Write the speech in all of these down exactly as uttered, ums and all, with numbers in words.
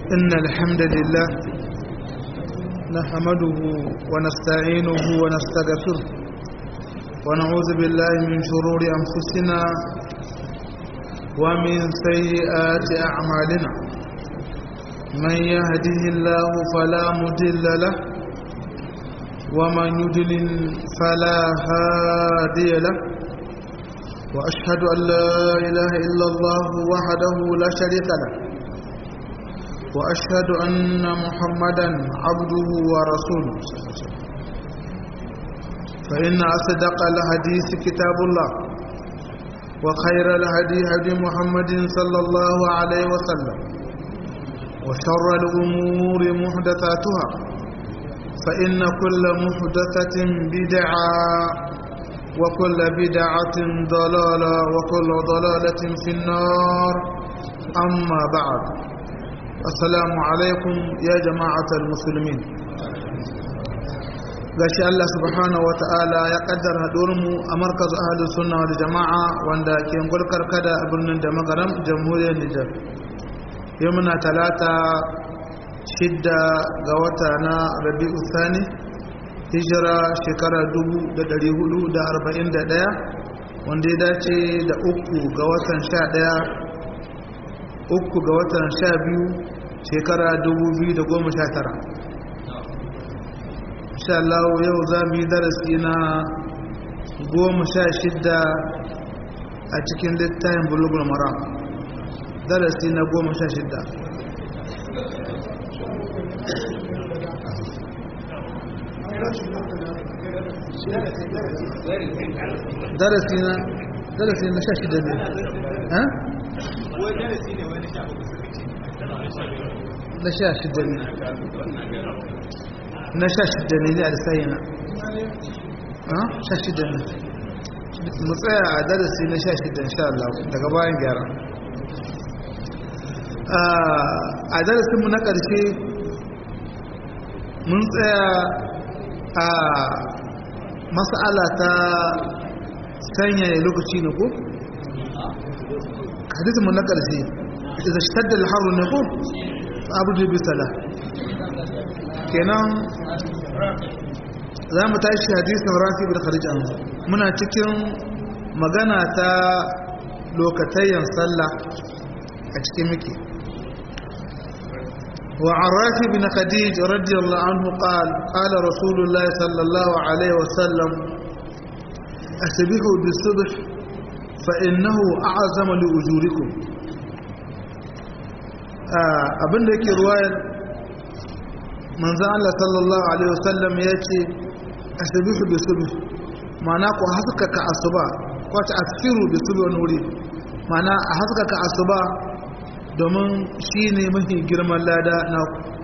إن الحمد لله نحمده ونستعينه ونستغفره ونعوذ بالله من شرور أنفسنا ومن سيئات أعمالنا من يهده الله فلا مضل له ومن يضلل فلا هادي له وأشهد أن لا إله إلا الله وحده لا شريك له وأشهد أن محمدا عبده ورسوله فإن أصدق الحديث كتاب الله وخير الهدي هدي محمد صلى الله عليه وسلم وشر الأمور محدثاتها فإن كل محدثة بدعة وكل بدعة ضلالة وكل ضلالة في النار أما بعد السلام عليكم يا جماعة المسلمين gashi Allah subhanahu wa ta'ala ya kaddara haɗuwarmu a markaz ahlus sunna wal jama'a wanda ke gurkar kada a birnin da magaram jamhuriyar Nijar yau muna talata shidda ga wata na Rabi'u Thani hijira shekara dubu da ɗari hudu da arba'in da ɗaya wanda ya dace da uku ga watan sha ɗaya uku ga watan sha biyu shekara dubu biyu da goma sha tara insha Allah yau za mu yi darasi na goma sha shidda a cikin littafin Bulughul Maram darasi na goma sha shidda darasi na darasi na sha shidda ne ha? darasi ne wani sha uku na sha shidda ne na sha shidda ne a lisayina ha? sha shidda ne mu tsaya a darasi na sha shidda insha Allah daga bayan gyara a darasinmu na ƙarshe mun tsaya a mas'ala ta sanya lokaci ne ko hadisin mun na ƙarshe idan shadda al-harru ne ko abudu bi sala kenan za mu tashi hadisin rafi bin kharijan muna cikin magana ta lokatayen sallah a cikin miki وعن رافع بن خديج رضي الله عنه قال قال رسول الله صلى الله عليه وسلم أسبحوا بالصبح فإنه أعظم لأجوركم abin da yake ruwayar manzan Allah sallallahu alaihi wasallam ya ce asbihu bisubh ma'ana ku haskaka asuba ko ta asfiru bisubh wani wuri ma'ana a haskaka asuba domin shi ne mafi girman lada na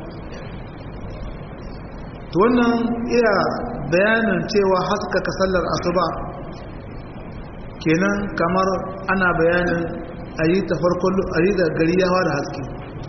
ku wannan iya bayanin cewa haskaka sallar asuba kenan kamar ana bayanin a yi ta farkon a yi da gari yawa da haske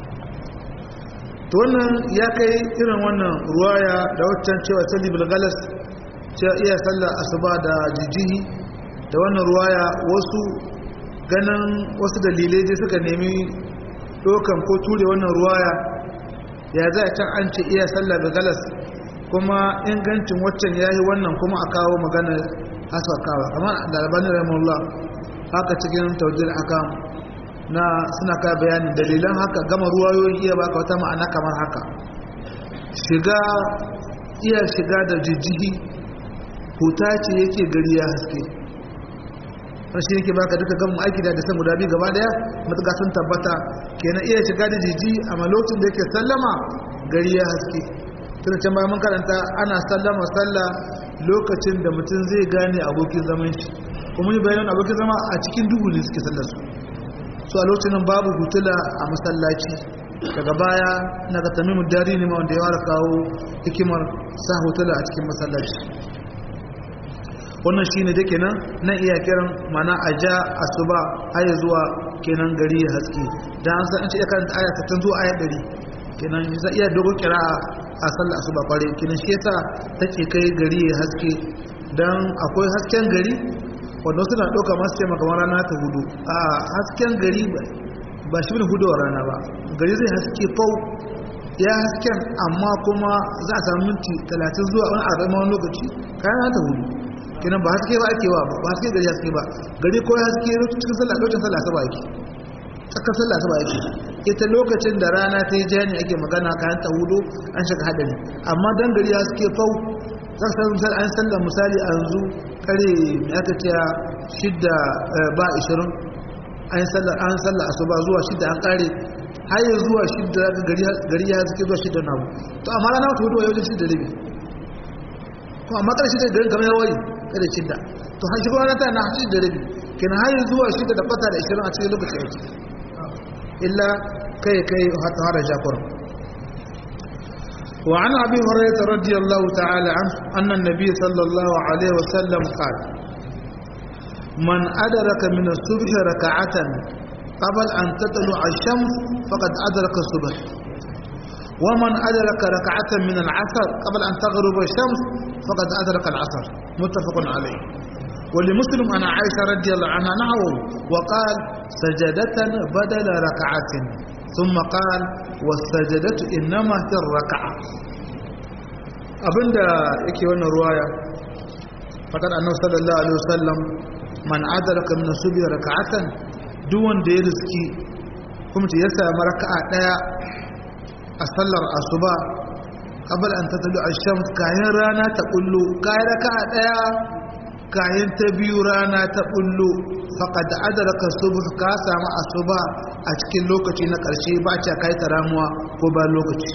to wannan ya kai irin wannan ruwaya da waccan cewa salli bilgalas cewa iya sallar asuba da jijihi da wannan ruwaya wasu ganin wasu dalilai je suka nemi dokan ko ture wannan ruwaya ya zai can an ce iya sallah da galas kuma ingancin waccan yayi wannan kuma a kawo magana hasakawa amma da albani rahimahullah haka cikin tawjih akam na suna ka bayanin dalilan haka gama ruwayoyin iya baka wata ma'ana kamar haka shiga iya shiga da jijjihi huta ce yake gari ya haske shi yake baka duka gamin aiki da san guda biyu gaba daya matuƙa sun tabbata kenan iya shiga da jiji a lokacin da yake sallama gari ya haske tun can bayan mun karanta ana sallama sallah lokacin da mutum zai gane abokin zaman shi kuma yi bayanan abokin zama a cikin duhu ne suke sallar su so a lokacin babu hutula a masallaci daga baya na ga tamimu dari ne ma wanda ya wara kawo hikimar sa hutula a cikin masallaci wannan shine da kenan nan iya kiran mana a ja asuba har zuwa kenan gari ya haske dan an san an ce ya karanta aya ta zuwa aya ɗari kenan za iya dogo kira'a a sallar asuba kware kenan shi yasa take kai gari ya haske dan akwai hasken gari wanda suna ɗauka masu ce maka rana ta hudu a hasken gari ba shi ne hudowar rana ba gari zai haske fau ya hasken amma kuma za a samu minti talatin zuwa wani arba'in wani lokaci kayan ta hudu kenan ba haske ba ake wa ba haske gari haske ba gari ko haske cikin sallah lokacin sallah saba yake tsakar sallah saba yake ita lokacin da rana ta yi jani ake magana kayan ta hudu an shiga hadari amma dan gari haske fau za ka samu an sallah misali a yanzu kare ya ta ce shidda ba ishirin an sallah an sallah asuba zuwa shidda an kare har yi zuwa shidda gari ya suke zuwa shidda namu to amma rana wata hudu wa yau shidda rabi kuma amma kada shidda garin kamar yawari kada shidda to har shigo rana ta na shidda rabi kenan har yi zuwa shidda da fata da ishirin a cikin lokacin yake illa kai kai hata hara jakuran وعن أبي هريرة رضي الله تعالى عنه أن النبي صلى الله عليه وسلم قال من أدرك من الصبح ركعة قبل أن تطلع الشمس فقد أدرك الصبح ومن أدرك ركعة من العصر قبل أن تغرب الشمس فقد أدرك العصر متفق عليه ولمسلم عن عائشة رضي الله عنها نحوه وقال سجدة بدل ركعة ثم قال والسجدة إنما هي الركعة أبدا يكي وانا رواية فقد أنه صلى الله عليه وسلم من أدرك من الصبح ركعة دون ديرسكي كمت يسا مركعة دايا أصلر الصبح قبل أن تطلع الشمس كاين رانا تقول له كاين ركعة دايا كاين تبيو رانا تقول له فقد أدرك الصبح كاسا مع الصبح أتكي لوكتي نكرشي باچا كاي تراموا كوبا لوكتي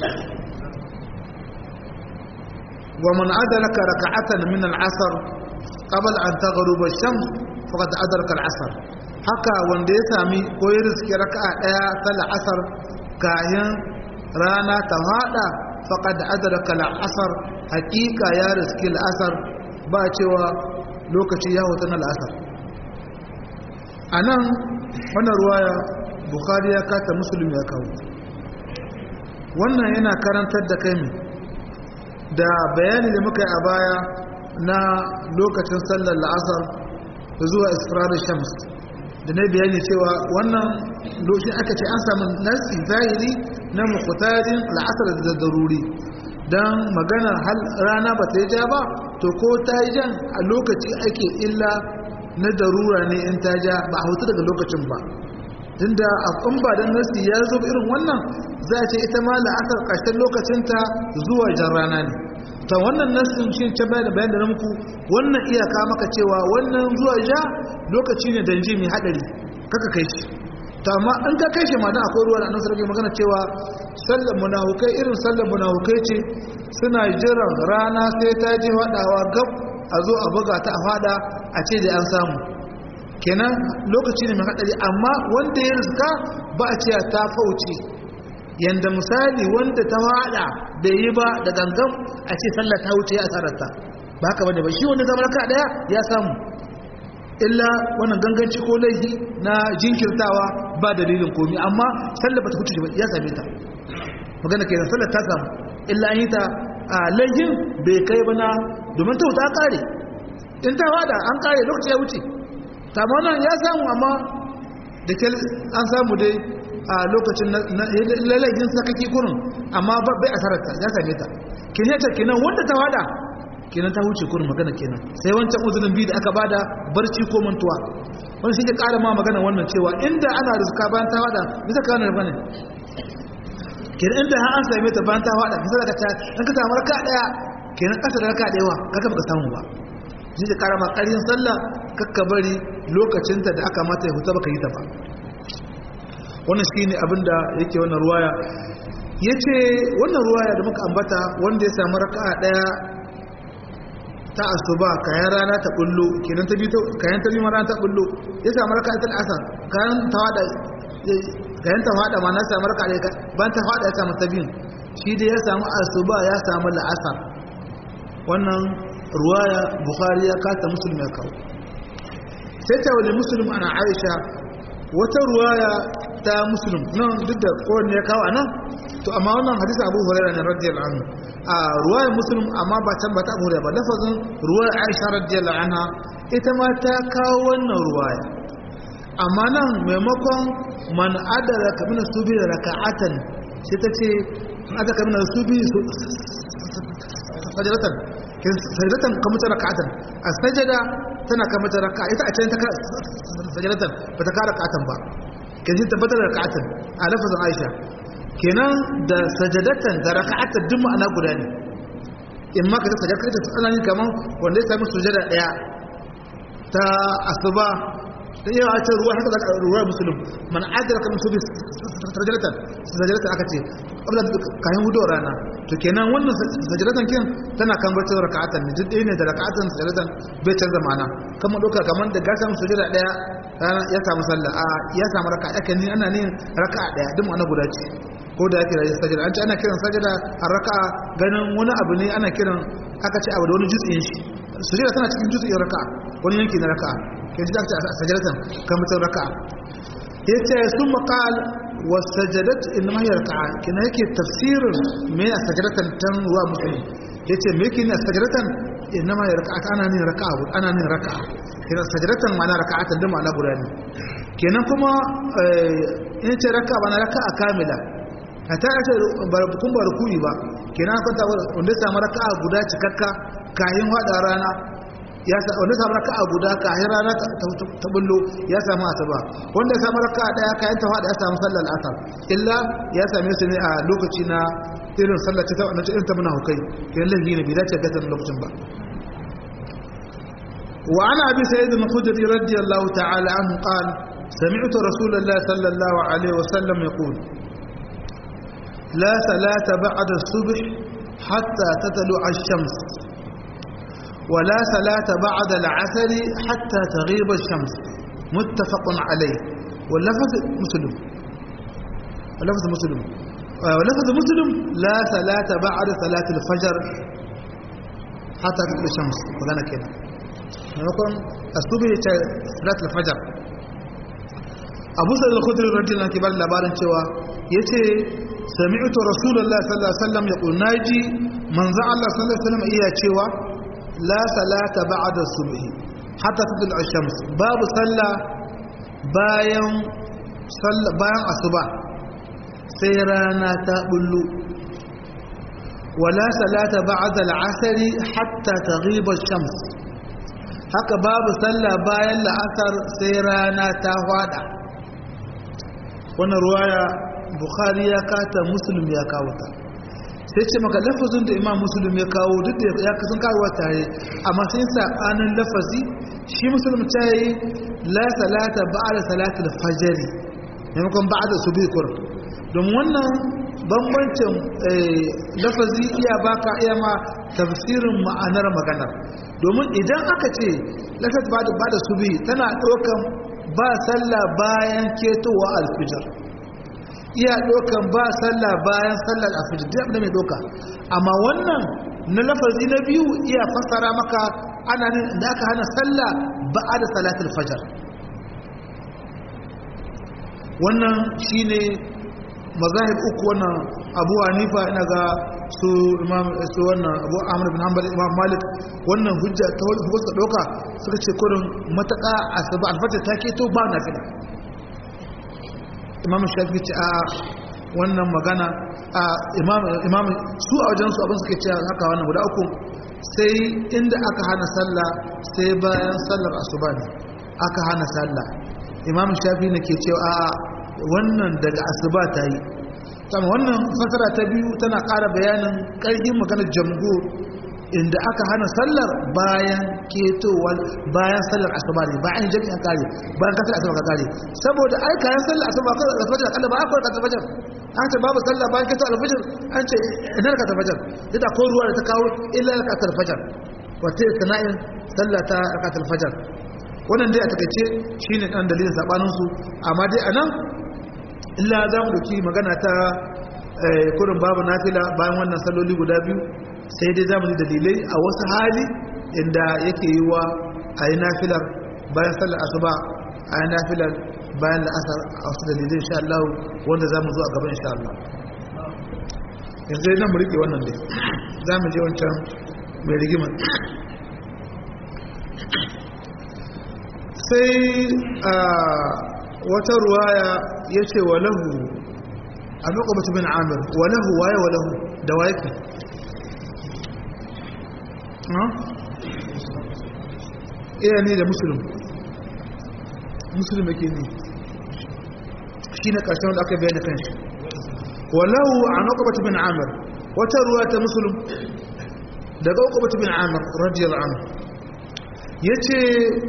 ومن أدرك ركعة من العصر قبل أن تغرب الشمس فقد أدرك العصر haka wanda ya sami ko ya riski raka'a daya sallar asar kayan rana ta hada faqad adraka al-asr hakika ya riski al-asr ba cewa lokaci ya huta na al-asr anan wannan ruwaya bukhari ya kata muslim ya kawo wannan yana karantar da kai da bayani da muka yi a baya na lokacin sallar al-asr zuwa israr shams da na bayani cewa wannan lokacin aka ce an samu nasi zahiri na muqtadin al'asr da daruri dan maganar hal rana ba ta yi ja ba to ko ta yi jan a lokaci ake illa na darura ne in ta ja ba a hutu daga lokacin ba tunda a kun ba dan nasi ya zo irin wannan za a ce ita ma la'asar ƙarshen lokacinta zuwa jan rana ne ta wannan nasin shi ta bayan da bayan da muku wannan iyaka maka cewa wannan zuwa ja lokaci ne danje mai hadari kaka kai shi ta amma an ka kai shi ma dan akwai ruwa da annabi sallallahu magana cewa sallar munafikai irin sallar munafikai ce suna jiran rana sai ta je wadawa gab a zo a buga ta a fada a ce da an samu kenan lokaci ne mai hadari amma wanda ya riska ba a ce ta fauce yanda misali wanda ta fada bai yi ba da gangan a ce sallar ta wuce ya asararta ba haka bane ba shi wanda zama raka daya ya samu illa wannan ganganci ko laifi na jinkirtawa ba dalilin komi amma sallar ba ta wuce ba ya same ta magana kenan sallar ta samu illa an yi ta a laifin bai kai ba na domin ta wuta kare in ta fada an kare lokaci ya wuce ta wannan ya samu amma da ke an samu dai a lokacin lalagin sakaki kurin amma bai asararta ya same ta kineta kenan wanda ta wada kenan ta huce kurin magana kenan sai wancan uzurin biyu da aka bada barci ko mantuwa wani shi ke kara ma magana wannan cewa inda ana rizka bayan ta wada bisa kawo na bane kenan inda har an same ta bayan ta wada bisa daga ta an ka samu raka daya kenan kasa da raka dayawa kaka baka samu ba shi ke kara ma karin sallah kakka bari lokacinta da aka mata ya huta baka yi ta ba wannan shi ne abinda yake wannan ruwaya ya ce wannan ruwaya da muka ambata wanda ya samu raka'a daya ta asuba kayan rana ta bullo kenan ta biyu kayan ta biyu rana ta bullo ya samu raka'a ta asar kayan ta wada kayan ta wada ma na samu raka'a daya ban ta wada ya samu ta biyu shi da ya samu asuba ya samu la'asar wannan ruwaya bukhari ya kata muslim ya kawo sai ta wali muslim ana aisha wata ruwaya ta muslim nan duk da kowanne ya kawo anan to amma wannan hadisi abu hurairah ne radiyallahu anhu a ruwayar muslim amma ba can ba ta abu hurairah ba lafazin ruwayar aisha radiyallahu anha ita ma ta kawo wannan ruwaya amma nan maimakon man adara kamina subi raka'atan sai ta ce adara kamina subi sajadatan kin sajadatan kamata raka'atan a sajada tana kamata raka'a ita a cikin ta sajadatan ba ta kara raka'atan ba kin ji tabbatar da raka'atan a lafazin Aisha kenan da sajadatan da raka'atan duk ma'ana guda ne in ma ka ta sajada kai ta tsanani kaman wanda ya sami sujada daya ta asuba da yawa a ce ruwa haka da ruwa musulun man adraka min subhi sajadatan sajadatan aka ce abla kayan hudu rana to kenan wannan sajadatan kin tana kan bacin raka'atan ne duk ne da raka'atan sajadatan bai canza ma'ana kamar doka kamar da ga samu sujada daya rana ya samu sallah a ya samu raka'a yake ni ana ne raka'a daya duk ma'ana guda ce ko da yake rayi sajada an ce ana kiran sajada a raka'a ganin wani abu ne ana kiran aka ce abu da wani juz'in shi sujada tana cikin juz'in raka'a wani yanki na raka'a kin ji aka ce sajadatan kan mutum raka'a yace sun maqal was sajadat inma hiya raka'a kina yake tafsirin me ya sajadatan tan ruwa musulmi yace me yake ne sajadatan inma hiya raka'a ana ne raka'a ana ne raka'a kina sajadatan ma'ana raka'atan da ma'ana guda ne kenan kuma in ce raka'a bana raka'a kamila ta ce kun ba rukuni ba kenan kan ta wanda samu raka'a guda cikakka kayan hada rana ya sa wanda samu raka'a guda kayan rana ta bullo ya samu asaba wanda samu raka'a daya kayan ta hada ya samu sallar asar illa ya same su ne a lokaci na irin sallar ta wannan irin ta muna hukai kenan lahi ne bai dace ga ta lokacin ba wa ana abi sayyid al-khudri radiyallahu ta'ala anhu qala sami'tu rasulullahi sallallahu alaihi wasallam yaqul لا صلاة بعد الصبح حتى تطلع الشمس ولا صلاة بعد العصر حتى تغيب الشمس متفق عليه واللفظ مسلم واللفظ مسلم واللفظ مسلم لا صلاة بعد صلاة الفجر حتى تطلع الشمس وذلك كده نقول الصبح صلاة الفجر أبو سعيد الخدري رضي الله عنه كبار labarin cewa yace سمعت رسول الله صلى الله عليه وسلم يقول ناجي من ذا الله صلى الله عليه وسلم إياه شوى لا صلاة بعد الصبح حتى تطلع الشمس باب صلى باين صلى باين الصبح سيرانا تقبلوا ولا صلاة بعد العصر حتى تغيب الشمس haka babu sallah bayan la'asar sai rana ta hwada wannan ruwaya bukhari ya kata muslim ya kawo ta sai ce maka lafazin da imam muslim ya kawo duk da ya kasan kawo tare amma sai sabanin lafazi shi muslim ta yi la salata ba'da salatul fajr maimakon ba'da subhi kur don wannan bambancin lafazi iya baka iya ma tafsirin ma'anar magana domin idan aka ce lafaz ba'da ba'da subhi tana dokan ba sallah bayan ketowa alfijir iya dokan ba sallah bayan sallar alfijir duk da mai doka amma wannan na lafazi na biyu iya fassara maka ana ne da aka hana sallah ba'da salatul fajr wannan shine mazahib uku wannan Abu Hanifa ina ga su Imam su wannan Abu Ahmad bin Hanbal Imam Malik wannan hujja ta wani hukunta doka suka ce kurin mataka asaba alfajr take to ba nafila Imam Shafi'i ce a wannan magana a imam imam su a wajen su abin suke cewa haka wannan guda uku sai inda aka hana sallah sai bayan sallar asuba ne aka hana sallah Imam Shafi'i ne ke cewa a wannan daga asuba ta yi sama wannan fasara ta biyu tana ƙara bayanin ƙarfin maganar jamhur inda aka hana sallar bayan ketowar bayan sallar asuba ne bayan jami'an kare bayan kasar asuba ka kare saboda ai kayan sallar asuba ka alfajir akalla ba akwai ka alfajir an ce babu sallah bayan ketowar alfajir an ce idan ka alfajir duk da ko ruwa da ta kawo illa ka alfajir wata sana'in sallah ta ka alfajir wannan dai a takaice shine dan dalilin sabanin su amma dai anan illa za mu doki magana ta kurin babu nafila bayan wannan salloli guda biyu sai dai zamu yi dalilai a wasu hali inda yake yi wa a yi nafilar bayan sallar asuba a yi nafilar bayan la'asar a wasu dalilai insha Allah wanda za mu zo a gaban insha Allah yanzu yana mu rike wannan dai za mu je wancan mai rigimar sai a wata ruwaya ya ce walahu a lokacin bin amir walahu waye walahu da waye ke iya ne da musulun musulun yake ne shi na ƙarshen da aka bayan da kanshi walahu a lokacin bin amir wata ruwa ta musulun daga lokacin bin amir radiyar amir ya ce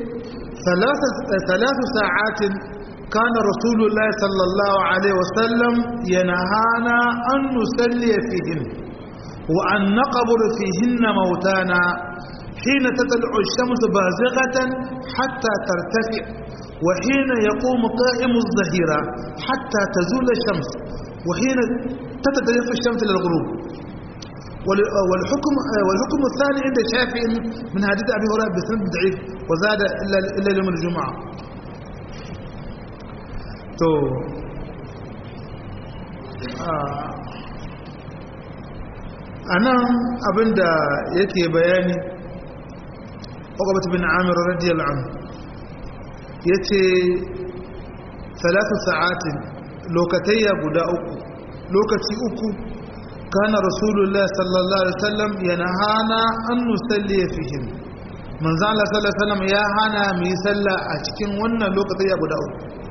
ثلاث ساعات كان رسول الله صلى الله عليه وسلم ينهانا أن نسلي فيهن وأن نقبر فيهن موتانا حين تطلع الشمس بازغة حتى ترتفع وحين يقوم قائم الظهيرة حتى تزول الشمس وحين تتدلف الشمس للغروب. والحكم والحكم الثاني عند الشافعي من حديث ابي هريره بسند ضعيف وزاد الا الا يوم الجمعه. تو انا abinda yake bayani Uqbah bin Amir radiyallahu anhu yace ثلاث ساعات lokatayya guda uku lokaci uku كان رسول الله صلى الله عليه وسلم ينهانا أن نصلي فيهم من زال الله صلى الله عليه وسلم يا هانا ميسلا أشكين ونا لوقت يا بدأ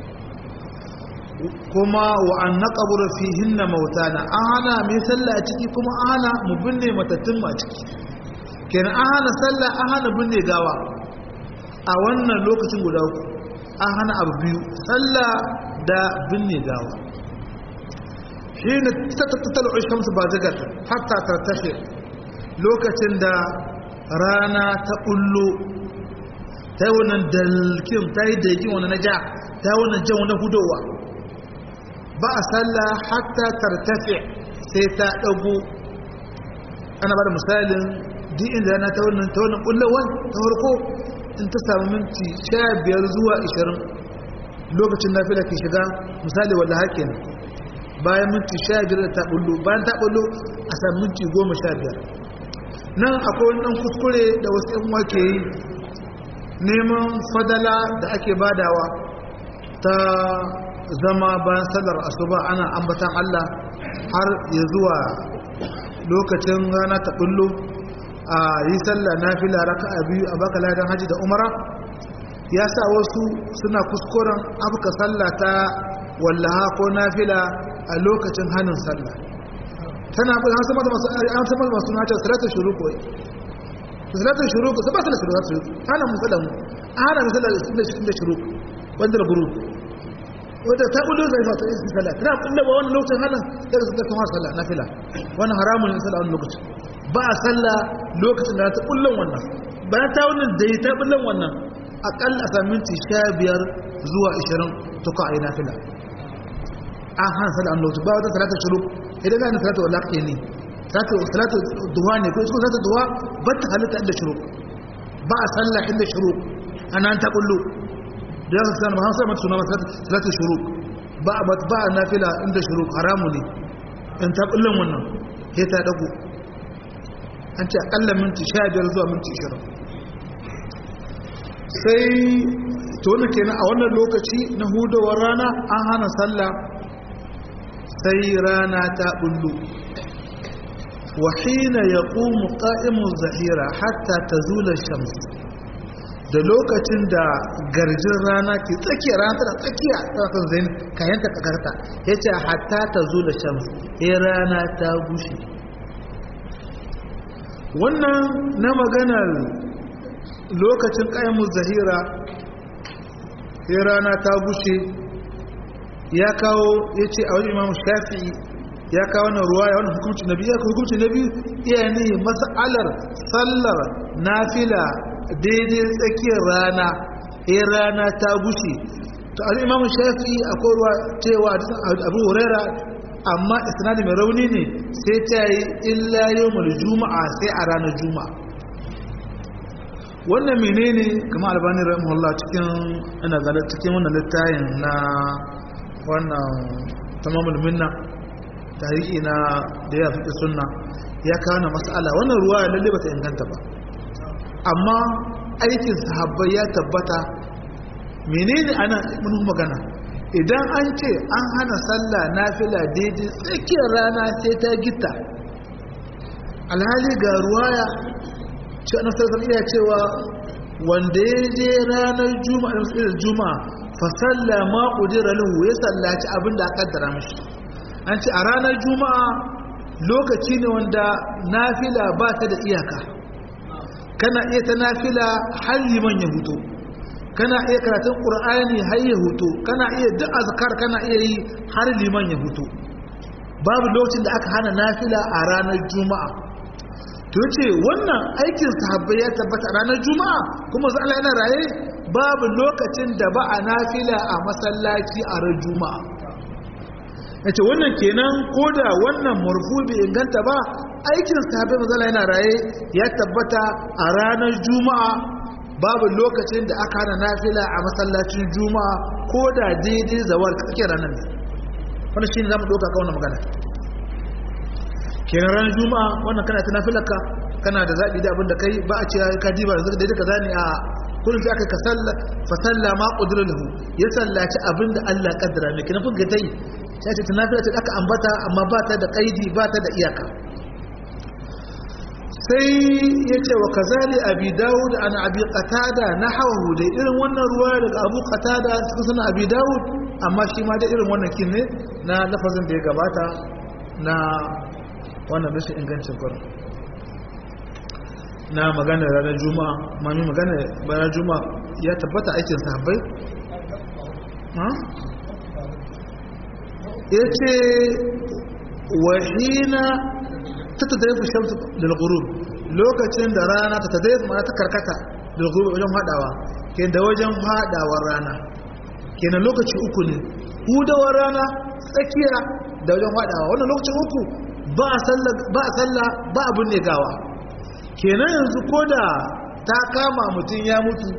كما وأن نقبر فيهن موتانا أهانا ميسلا أشكي كما أهانا مبني متتم أشكي كان أهانا سلا أهانا بني غاوا أولنا لوقت بدأ أهانا أبيو سلا دا بني غاوا حين تطلع الشمس بازغة حتى ترتفع لوكacin da rana ta kullu tayi wannan dalkin tayi dagin wannan naja tayi wannan jan wannan hudowa ba a salla hatta tartafi sai ta dago ana bada misalin duk inda rana ta wannan ta wannan kullawan ta farko in ta samu minti sha biyar zuwa ishirin lokacin nafila ke shiga misali wallahi hakin bayan minti sha biyar da ta bullo bayan ta bullo a sami minti goma sha biyar nan akwai wani ɗan kuskure da wasu ‘yan wake yi neman fadala da ake badawa ta zama bayan sallar asuba ana ambatan Allah har ya zuwa lokacin rana ta bullo a yi sallar nafila raka'a biyu a baka ladan haji da umara ya sa wasu suna kuskuren abuka sallah ta wallaha ko nafila a lokacin hannun sallah tana bin an sama da masu an sama da masu nata salatul shuruq wai salatul shuruq sai ba salatul shuruq ana musallam ana musallam da shuruq wanda da guru wanda ta kullu zai fata yin sallah tana kullu ba wannan lokacin hannun daga su kuma sallah nafila wannan haramun ne sallah wannan lokacin ba a sallah lokacin da ta kullun wannan bayan ta wannan dai ta kullun wannan akalla a minti sha biyar zuwa ishirin to ka ayi nafila an hana sallah an lokacin ba wata salata shuru idan gani salata wala ke ne salata duha ne ko salata duha ba ta halitta inda shuru ba a sallah inda shuru ana ta kullu da ya san ba san mata sunan salata shuru ba ba ba nafila inda shuru haramu ne in ta kullun wannan sai ta dago an ce akalla minti sha biyar zuwa minti ishirin sai to wannan kenan a wannan lokaci na hudawar rana an hana sallah sai rana ta bullo wa hina yaqumu qa'imu zahira hatta tazula shams da lokacin da garjin rana ke tsakiya rana ta tsakiya ta kan zain kayan ta kakarta yace hatta tazula shams eh rana ta gushe wannan na maganar lokacin qa'imu zahira eh rana ta gushe ya kawo ya ce a wajen imamu shafi'i ya kawo na ruwa ya wani hukumci na biyu ya kawo hukumci na biyu iya ne matsalar sallar nafila daidai tsakiyar rana ya rana ta gushe to a imamu shafi'i akwai ruwa cewa abu huraira amma isnadi mai rauni ne sai ta yi illa yawmul juma'a sai a ranar juma'a wannan menene kamar albani rahimahullah cikin ina ga cikin wannan littafin na wannan tamamul minna tarihi na da ya fi sunna ya kawo mas'ala wannan ruwa lalle bata inganta ba amma aikin sahabbai ya tabbata menene ana mun magana idan an ce an hana sallah nafila daidai tsakiyar rana sai ta gita alhali ga ruwaya ce na sarkar iya cewa wanda ya je ranar juma'a da musulun juma'a fa salla ma qudira lahu ya sallaci abinda aka kaddara mishi an ce a ranar juma'a lokaci ne wanda nafila ba ta da iyaka kana iya ta nafila har liman ya huto kana iya karatun qur'ani har ya huto kana iya duk azkar kana iya yi har liman ya huto babu lokacin da aka hana nafila a ranar juma'a to ce wannan aikin sahabbai ya tabbata ranar juma'a kuma za Allah yana raye babu lokacin da ba a nafila a masallaci a ran juma'a yace wannan kenan koda wannan marfu bai inganta ba aikin sahabbai manzo Allah yana raye ya tabbata a ranar juma'a babu lokacin da aka hana nafila a masallacin juma'a koda daidai zawar kake ranar wannan shine zamu doka ka wannan magana kenan ran juma'a wannan kana ta nafilarka kana da zabi da abinda kai ba a ce ka diba yanzu da duka zani a kullum sai aka ka salla fa salla ma qudra lahu ya sallaci abinda Allah kaddara ne kenan kun ga tai sai ce nafila ta aka ambata amma ba ta da kaidi ba ta da iyaka sai yace wa kazali abi daud an abi qatada nahawu da irin wannan ruwa daga abu qatada suka sanar abi daud amma shi ma da irin wannan kin ne na lafazin da ya gabata na wannan rashin ingancin kwarar na magana ranar juma'a mami magana ranar juma'a ya tabbata aikin sahabbai ya ce wahina ta tadaifu shamsu lalgurub lokacin da rana ta tadaifu mana ta karkata lalgurub wajen haɗawa ke da wajen haɗawar rana kenan lokaci uku ne hudawar rana tsakiya da wajen haɗawa wannan lokacin uku ba a sallah ba abin ne gawa kenan yanzu ko da ta kama mutum ya mutu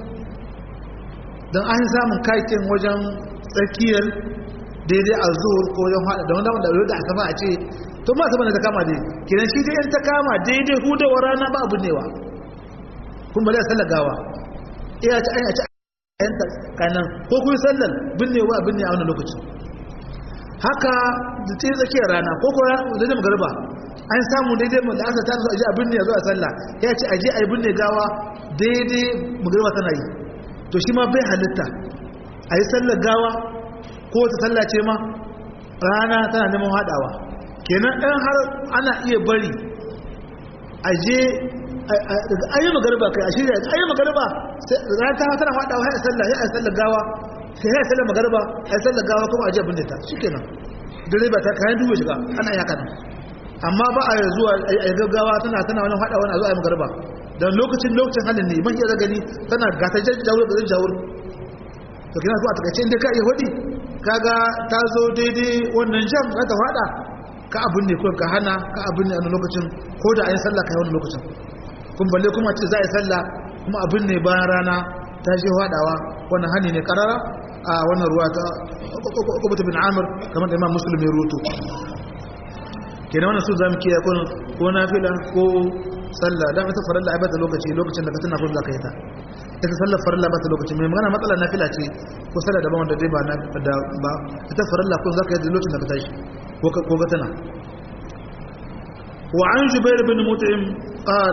don an samun kakin wajen tsakiyar daidai a zuwar ko wajen haɗa da wanda wanda da aka ba a ce to ma saboda ta kama dai kenan shi dai ta kama daidai hudawa rana ba abin newa kun bala sallar gawa iya ta an yaci ayanta kanan ko kun sallar binnewa binne a wannan lokaci haka da ce tsakiyar rana ko ko da magarba an samu daidai mu da aka ta zo aje abin ne zuwa sallah ya ce aje ayi binne gawa daidai magarba tana yi to shi ma bai halitta ayi sallar gawa ko ta sallace ma rana tana neman hadawa kenan dan har ana iya bari aje ayi magarba kai a shirya ayi magarba rana ta tana hadawa sai sallah sai sallar gawa sai ya sallar magarba ai sallar gawa kuma aje abin da ta shikenan dare ba ta kayan duba shiga ana yaka nan amma ba a zuwa ai gaggawa tana tana wani hada wani a zo ai magarba dan lokacin lokacin halin ne ban iya gani tana gata jawur da jawur to kina zuwa ta kace inda ka yi hudi kaga ta zo daidai wannan jam za ta fada ka abin ne ko ka hana ka abin ne a lokacin ko da ayin sallah kai wannan lokacin kun balle kuma ce za a yi sallah kuma abin ne bayan rana ta je hadawa wannan hani ne karara a wannan ruwa ta Uqbah bin Amir kamar da Imam Muslim ya ruwato kenan wannan su zamu kiyaye ko ko nafila ko sallah dan ita farilla ibada lokaci lokacin da ka tana farilla kai ta ita sallar farilla ba ta lokaci mai magana matsala nafila ce ko sallah daban wanda dai ba na da ba ita farilla ko zaka yi lokacin da ka tashi ko ko ga tana wa an Jubair bin Mut'im qal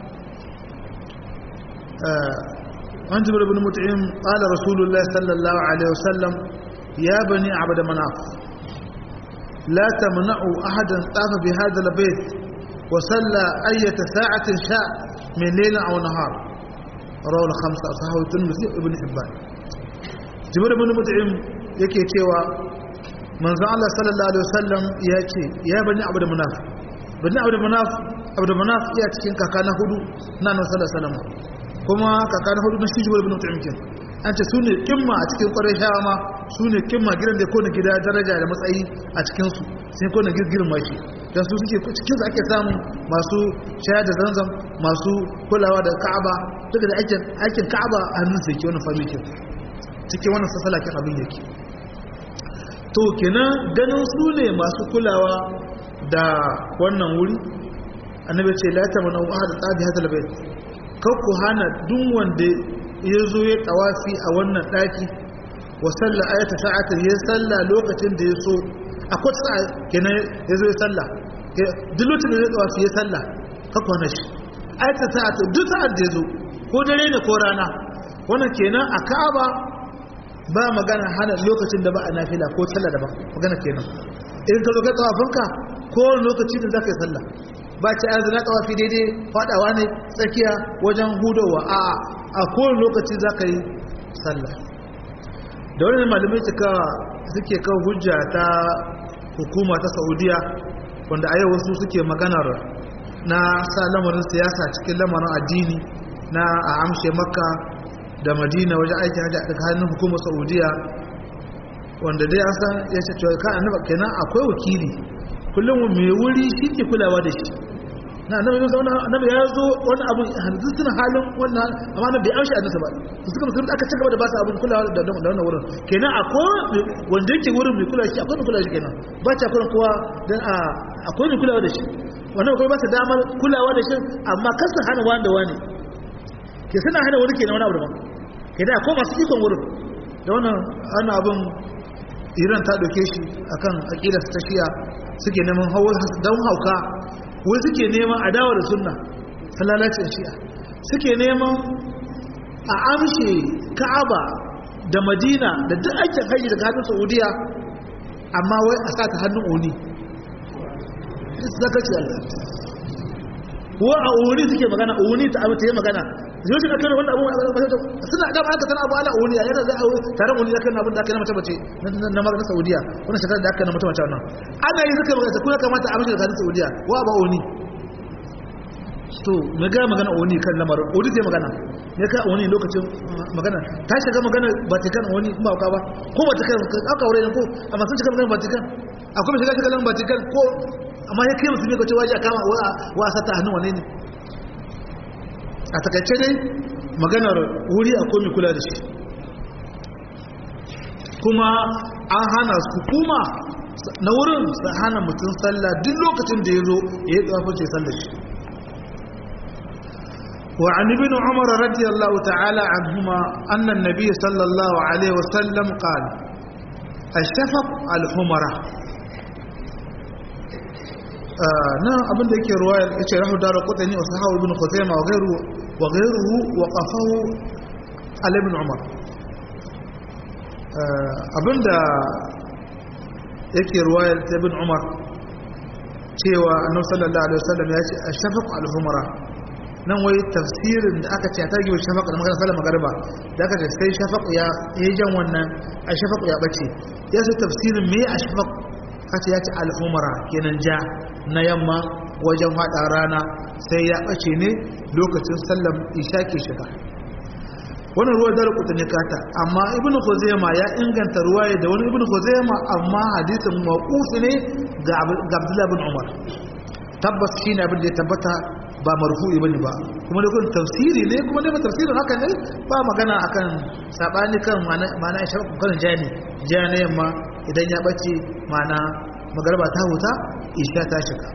عن جبر بن مطعم قال رسول الله صلى الله عليه وسلم يا بني عبد مناف لا تمنعوا أحدا طاف بهذا البيت وصلى أية ساعة شاء من ليل أو نهار رواه الخمسة أصحابه الترمذي وابن حبان جبر بن مطعم yake cewa manzon Allah sallallahu alaihi wasallam yake ya bani abd manaf bani abd manaf abd manaf ya cikin kaka na hudu na nan sallallahu alaihi wasallam kuma kaka na hudu na shi Jubair ibn Mut'im kin an ce sune kimma a cikin Qurayshawa ma sune kimma gidan da kone gida daraja da matsayi a cikin su sai kone girgirin mashi dan su suke cikin su ake samu masu shaya da zanzam masu kulawa da Ka'aba duka da aikin aikin Ka'aba a hannun su yake wannan family cikin wannan sasala kin abin yake to kenan ganin su ne masu kulawa da wannan wuri annabi ce la tamanu ahad tabi hadal bait kakku hana duk wanda ya zo ya tawafi a wannan daki wa salla ayata sa'atin ya salla lokacin da ya so akwai sa'a kenan ya zo ya salla duk lokacin da ya tsawafi ya salla ka kwana shi ayata sa'atin duk sa'ad da ya zo ko dare ne ko rana wannan kenan a Ka'aba ba magana hana lokacin da ba a nafila ko sallah da ba magana kenan in ka zo ka tsawafinka ko lokacin da zaka yi sallah ba ce yanzu na tsawafi daidai fadawa ne tsakiya wajen hudowa a a kowane lokaci za ka yi sallah da wani malamai suka suke kan hujja ta hukuma ta saudiya wanda a yau wasu suke maganar na sa lamarin siyasa cikin lamarin addini na a amshe makka da madina wajen aikin hajji a tsakanin hukumar saudiya wanda dai an san ya ce cewa ka annaba kenan akwai wakili kullum mai wuri shi ke kulawa da shi na annabi Musa wannan annabi ya zo wani abu hanzu suna halin wannan amma annabi bai amshi annasa ba suka musulunta aka cigaba da ba su abin kulawa da wannan wurin kenan akwai wanda yake wurin mai kulawa shi akwai mai kulawa shi kenan ba ta kullum kowa dan a akwai mai kulawa da shi wannan akwai ba ta damar kulawa da shi amma kasa hana wanda wani ke suna hana wani kenan wani abu daban kenan akwai masu ikon wurin da wannan ana abin Iran ta dauke shi akan aqidar ta Shi'a suke neman hawa dan hauka wai suke neman adawa da sunna halalacin Shi'a suke neman a amshe Ka'aba da Madina da duk aikin haji daga hannun Saudiya amma wai a sata hannun Oni zaka ce Allah wa a Oni suke magana Oni ta abin ta yi magana yau shi kakar wannan abubuwa suna gaba aka tana abu ala Oni a yana za a tare Oni ya kan abin da aka yi na mace-mace na maganar Saudiya wannan shekarar da aka yi na mace-mace wannan ana yi suka magana kuna kamata a mashi da hannun Saudiya wa ba Oni to me ga magana Oni kan lamarin Oni zai magana ya ka Oni lokacin magana ta shiga magana Vatican Oni kuma ba ba ko Vatican aka aure ne ko amma sun shiga magana Vatican akwai mai shiga shiga nan Vatican ko amma ya kai musulmi ko ce waje a kama wa sata hannun wane ne a takaice dai maganar wuri akwai mai kula da shi kuma an hana su kuma na wurin su hana mutum sallah duk lokacin da ya zo ya yi tsafin sallar shi وعن ابن عمر رضي الله تعالى عنهما أن النبي صلى الله عليه وسلم قال الشفق الحمرة نعم أبن ذلك رواية يشرح دار قطني وصحاه ابن خزيمة وغيره وغيره وقفه على ابن عمر أبن ذلك رواية ابن عمر cewa annabi sallallahu alaihi wasallam ya ce ashfaq al-humra nan wai tafsirin da aka ce ta gibe shafaq da magana sallar magriba da aka ce sai shafaq ya yi jan wannan ashfaq ya bace ya ce tafsirin me ashfaq kace ya ce al-humra kenan ja na yamma wajen hada rana sai ya bace ne lokacin sallar isha ke shiga wannan ruwa da rubuta ne kata amma ibnu khuzaima ya inganta ruwaya da wani ibnu khuzaima amma hadisin mawquf ne ga Abdullah ibn Umar tabbas shine abin da ya tabbata ba marfu'i bane ba kuma da kun tafsiri ne kuma da tafsirin haka ne ba magana akan sabani kan ma'ana Aisha kan jani jani yamma idan ya bace ma'ana magarba ta huta isha ta shiga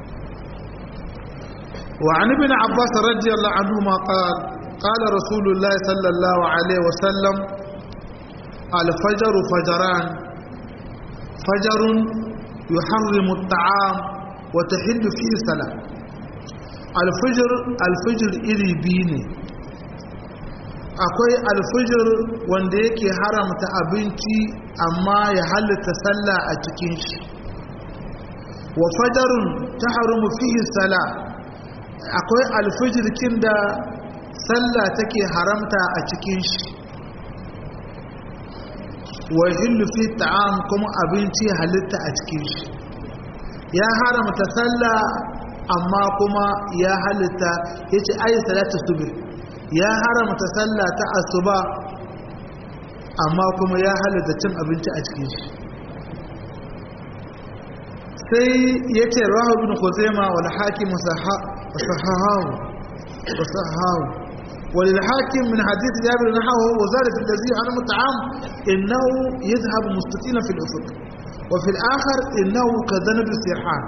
wa an ibn Abbas radiyallahu anhu ma qala قال رسول الله صلى الله عليه وسلم الفجر فجران فجر يحرم الطعام وتحل فيه الصلاة الفجر الفجر إلي بيني akwai alfijir wanda yake haramta abinci amma ya halitta sallah a cikin shi wa fajarun tahrumu fihi salah akwai alfijir kinda sallah take haramta a cikin shi wa hillu fi ta'am kuma abinci halitta a cikin shi ya haramta sallah amma kuma ya halitta yace ayi salatu subh ya haramta sallah ta asuba amma kuma ya halitta cin abinci a cikin shi sai yace rahu ibn khuzaimah wal hakim sahahahu وصححه وللحاكم من حديث جابر نحوه وزارة الذي حرم الطعام إنه يذهب مستطيلا في الأفق وفي الآخر إنه كذنب السيحان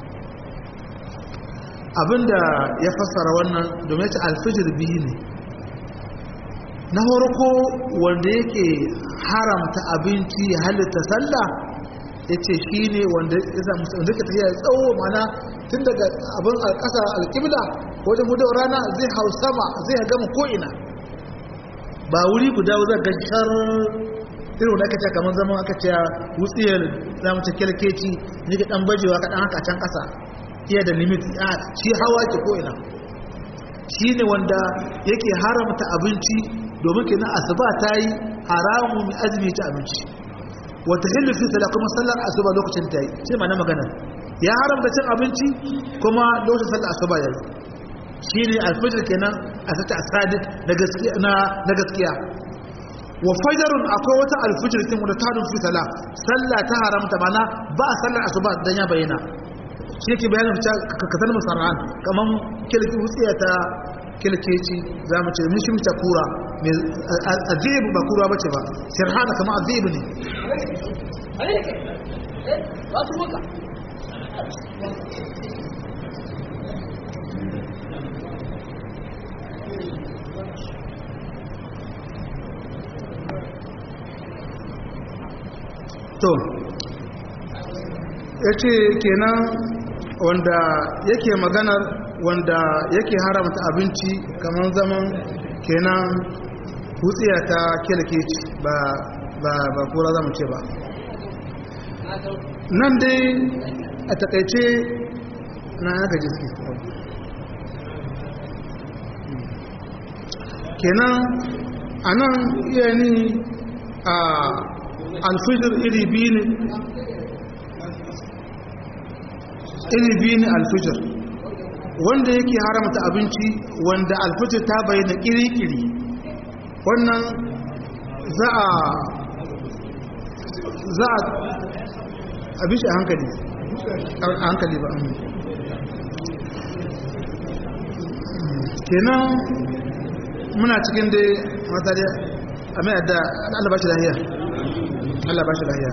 abinda ya fassara wannan domin ta alfijir biyu ne na farko wanda yake haramta abinci ya halitta sallah yace shine wanda yasa wanda ke tafiya tsawo mana tun daga abin ƙasa alƙibla wajen hudawar rana zai hau sama zai gama ko ina ba wuri guda zai ga shar irin wanda aka ce kamar zama aka ce wutsiyar zamu ce kelkeci ne ga dan bajewa kadan haka can ƙasa iya da limit a shi hawa ke ko ina shine wanda yake haramta abinci domin kenan asuba tayi haramu mai azumi ta abinci wata hillu fi sala kuma sallar asuba lokacin tayi shi ma na magana ya haramta cin abinci kuma lokacin sallar asuba yayi shine alfajr kenan a sata asadiq na gaskiya na na gaskiya wa fajrun akwai wata alfajr kin wanda ta dufi sala sallah ta haramta mana ba sallar asuba dan ya bayyana shi yake bayanin ka sanar musarran kaman kilki wutsiya ta kilkeci zamu ce mishi mita kura mai azib ba kura bace ba sirhana kama azib ne ba su maka to yace kenan wanda yake maganar wanda yake haramta abinci kamar zaman kenan hutsiya ta kelkeci ba ba ba kura zamu ce ba nan dai a takaice na haka jiski kenan anan iya ni a alfijir iri biyu ne iri biyu ne alfijir wanda yake haramta abinci wanda alfijir ta bayyana kiri-kiri wannan za a za a abishi a hankali a hankali ba kenan muna cikin dai mata dai a mai adda Allah ba shi lahiya Allah ba shi lahiya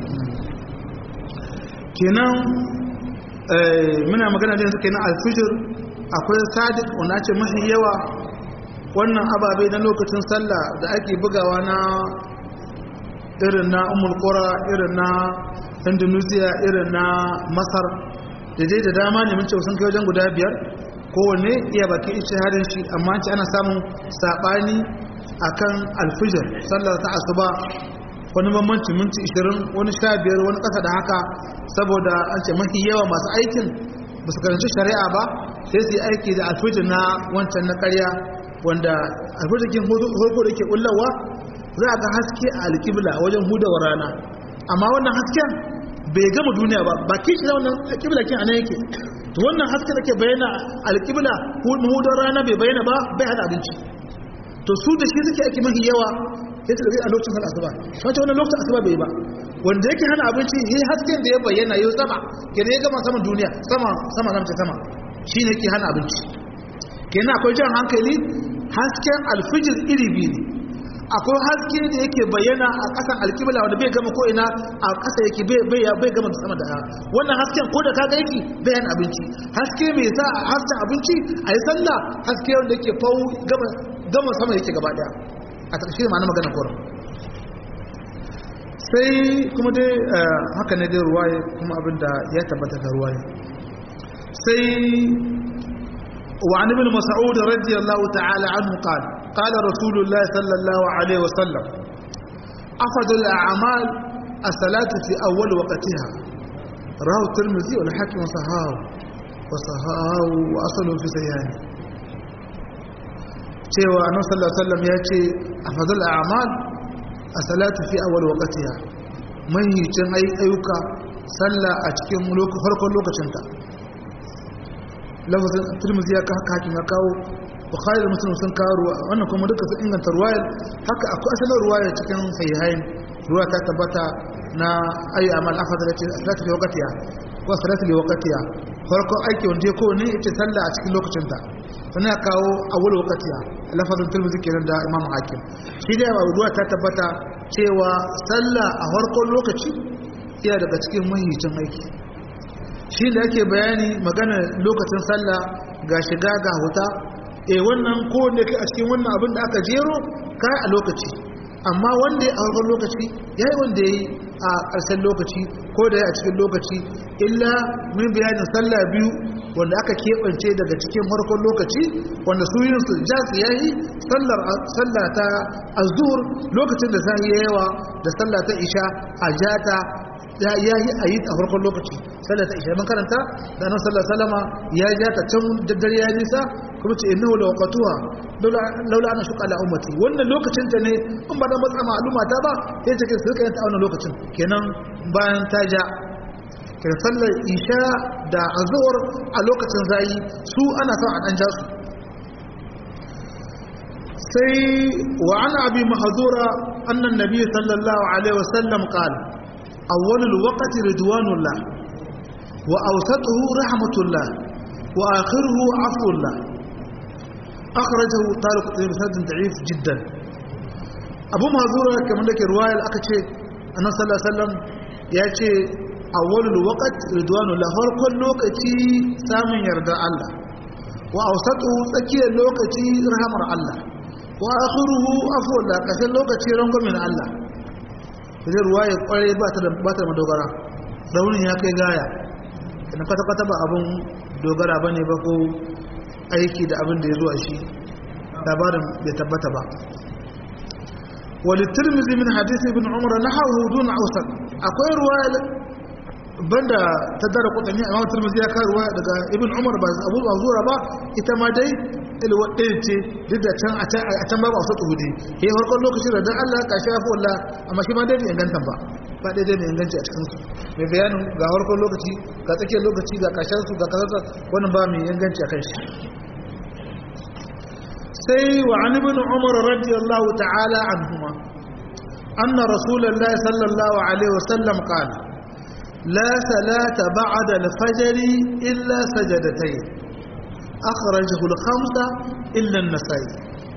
kenan muna magana da yanzu kenan alfijir akwai sadiq wanda ce mafi yawa wannan ababe na lokacin sallah da ake bugawa na irin na umul qura irin na Indonesia irin na Masar da dai da dama ne mun ce sun kai wajen guda biyar kowanne iya baki ishihadin shi amma ce ana samun sabani akan alfijir sallar ta asuba wani bambanci minti ishirin wani sha biyar wani kasa da haka saboda an ce mafi yawa masu aikin ba su karanci shari'a ba sai su yi aiki da alfijir na wancan na karya wanda alfijir kin hurko da ke kullawa za a ga haske a alƙibla wajen hudawar rana amma wannan hasken bai gama duniya ba ba kishi da wannan alƙibla kin anan yake to wannan haske da ke bayyana alƙibla hudawar rana bai bayyana ba bai hada abinci to su da shi suke aiki mafi yawa sai su ɗauki a lokacin sallar asuba wacce wannan lokacin asuba bai ba wanda yake hana abinci shi hasken da ya bayyana yau sama kenan ya gama saman duniya sama sama zamce sama shi ne ke hana abinci kenan akwai jan hankali hasken alfijir iri biyu ne akwai haske da yake bayyana a ƙasan alƙibla wanda bai gama ko'ina a ƙasa yake bai gama sama da wannan hasken ko da kaga yake bai hana abinci haske mai sa a hasken abinci a yi sallah haske wanda yake fau gama sama yake gaba daya a ƙarshe ma na magana koren sai kuma dai haka ne dai ruwaye kuma abinda ya tabbata da ruwaye sai وعن ابن مسعود رضي الله تعالى عنه قال قال رسول الله صلى الله عليه وسلم أفضل الأعمال الصلاة في أول وقتها رواه الترمذي والحاكم وصححه وصححه وأصله في صحيحه cewa annabi sallallahu alaihi wasallam ya ce afdal a'mal as-salatu fi awwal waqtiha mahicin ayyuka sallah a cikin farkon lokacinta lafazin Tirmidhi ya haka hakim ya kawo Bukhari da Muslim sun kawo ruwa wannan kuma duka sun inganta ruwayar haka akwai asalin ruwaya cikin sahihain ruwa ta tabbata na ayi amal afdal ce salatu fi waqtiha ko salatu li waqtiha farkon aiki wanda ko ne yace sallah a cikin lokacinta sannan ya kawo awwal waqtiha lafazin Tirmidhi kenan da Imam Hakim shi da ruwa ta tabbata cewa sallah a farkon lokaci iya daga cikin mahicin aiki shi da ake bayani magana lokacin sallah ga shiga ga huta eh wannan kowanne kai a cikin wannan abin da aka jero kai a lokaci amma wanda ya a farkon lokaci yayi wanda yayi a ƙarshen lokaci ko da ya a cikin lokaci illa mun bayanin sallah biyu wanda aka keɓance daga cikin farkon lokaci wanda su yin su ja su yayi sallar sallah ta azhur lokacin da sai yawa da sallah ta isha a jata ya yi a yi a farkon lokaci sallah ta isha mun karanta da annabi sallallahu alaihi wasallama ya jata can daddare ya nisa kuma ce innahu lawqatuha laula ana shuka ala ummati wannan lokacin ta ne in ba da matsa ma'luma ta ba sai take su rika ta wannan lokacin kenan bayan ta ja ke sallar isha da azhar a lokacin zai su ana son a dan ja su sai wa an abi mahdura anna nabiy sallallahu alaihi wasallam qala awwalul waqti ridwanullah wa awsatuhu rahmatullah wa akhiruhu afwullah أخرجه طارق بسند ضعيف جدا أبو مهذورة كما لك رواية الأكتشي أنه صلى الله عليه وسلم يأتي أول الوقت رضوان الله فرق اللوكتي سامن يرضى الله وأوسطه سكي اللوكتي رحمة الله وآخره أفو الله كثير اللوكتي رنق من الله هذه رواية قولي باتر مدوغرة روني يكي غاية إن قد قتب أبو دوغرة بني بكو aiki da abin da ya zo a shi labarin bai tabbata ba wali tirmizi min hadisi ibn umar nahawu dun awsat akwai ruwaya banda ta dara kudani amma tirmizi ya kai ruwaya daga ibn umar ba abu azura ba ita ma dai ilwadin ce duk da can a can babu awsat hudi eh farkon lokacin da dan Allah ka shafa wallah amma shi ma dai bai inganta ba ba dai dai mai inganci a cikin su mai bayanin ga farkon lokaci ga tsakiyar lokaci ga kashin su ga kaza wannan ba mai inganci akan shi سي وعن ابن عمر رضي الله تعالى عنهما أن رسول الله صلى الله عليه وسلم قال لا صلاة بعد الفجر إلا سجدتين أخرجه الخمسة إلا النسائي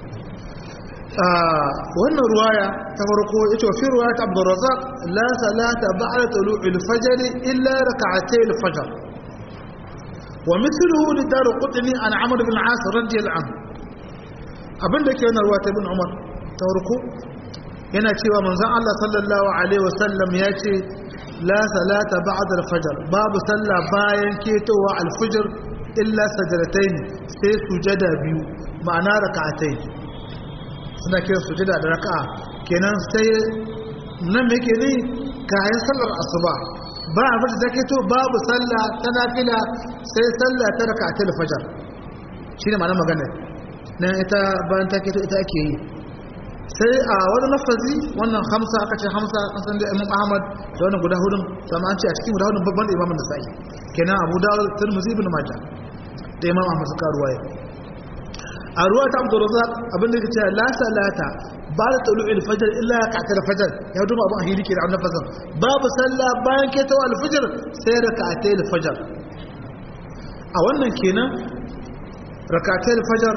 آه وأن رواية تفرقوا في رواية عبد الرزاق لا صلاة بعد طلوع الفجر إلا ركعتي الفجر ومثله لدار قطني عن عمرو بن العاص رضي الله عنه abin da ke wannan ruwa ta ibn umar ta farko yana cewa manzon Allah sallallahu alaihi wasallam ya ce la salata ba'da al-fajr babu sallah bayan ketowa al-fajr illa sajdatayn sai sujada biyu ma'ana rak'atayn suna kiran sujada da raka'a kenan sai nan me yake ne kayan sallar asuba ba a fata take to babu sallah ta nafila sai sallah ta rak'atul fajr shine ma'anar magana nan ita bayan ta keto ita ake yi sai a wani lafazi wannan hamsa aka ce hamsa an san da imam ahmad da wannan guda hudun sama an ce a cikin guda hudun babban da imam nasa'i kenan abu dawud tirmidhi ibn majah da imam ahmad suka ruwaya a ruwa ta abdur razzaq abinda yake cewa la salata ba'da tulu'il fajr illa rak'atul fajr ya duba abu ahiri ke da annabi fajr babu sallah bayan keto al-fajr sai rak'atul fajr a wannan kenan rak'atul fajr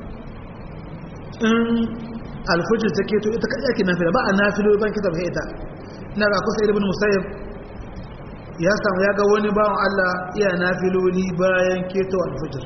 in alfujir take to ita kai yake nafila ba a nafilo ban kitab sai ita ina ga kusa ibn musayyib ya samu ya ga wani bawan Allah iya nafiloli bayan keto alfujir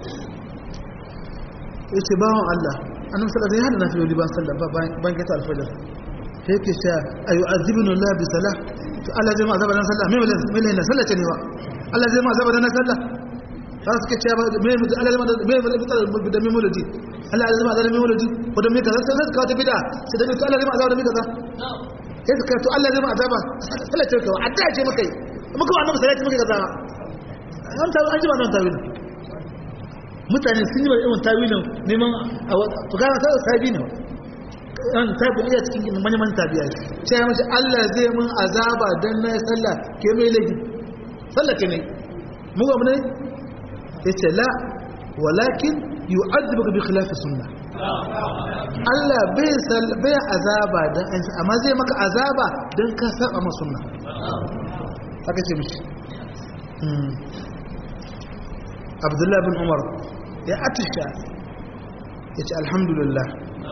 yace bawan Allah annabi sallallahu alaihi wasallam ya nafiloli ban sallah ban keto alfujir sai yake cewa ayu azibuna Allah bi salah to Allah zai ma azaba dan sallah me me ne sallah ce ne wa Allah zai ma azaba dan sallah ba suke cewa me me Allah zai ma me me da me mulidi Allah zai ma azaba me mulidi ko da me kaza sai ka ta bid'a sai da Allah zai ma azaba da me kaza sai ka to Allah zai ma azaba sallah ce kawai adda ce maka muka wa annabi sallallahu alaihi wasallam kaza an ta an ji ba nan tawilin mutane sun yi irin tawilin neman to ga sai sabi ne an tabi iya cikin manyan tabiya sai ya mace Allah zai mun azaba dan na sallah ke mai laifi sallah ke ne mu ga mun yace la walakin yu'adhibuka bi khilaf sunnah Allah bai sal bai azaba dan amma zai maka azaba dan ka saba ma sunna haka ce mishi Abdullah bin Umar ya atisha yace alhamdulillah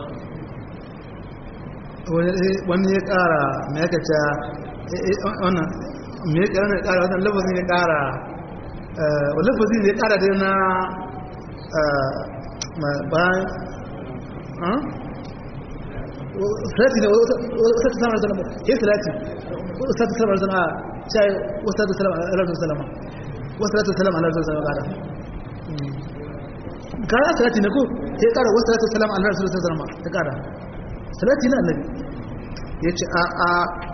wani ya kara me yake ta wannan me ya kara kara wannan lafazin ya kara wannan lafazin ya kara da na ba salati ne wata ta samar zalama ya salati wata ta samar zalama sai wata ta salama alaihi wasallam wata ta salama alaihi wasallam kada kada salati ne ko sai kada wata ta salama alaihi wasallam ta kada salati ne annabi yace a a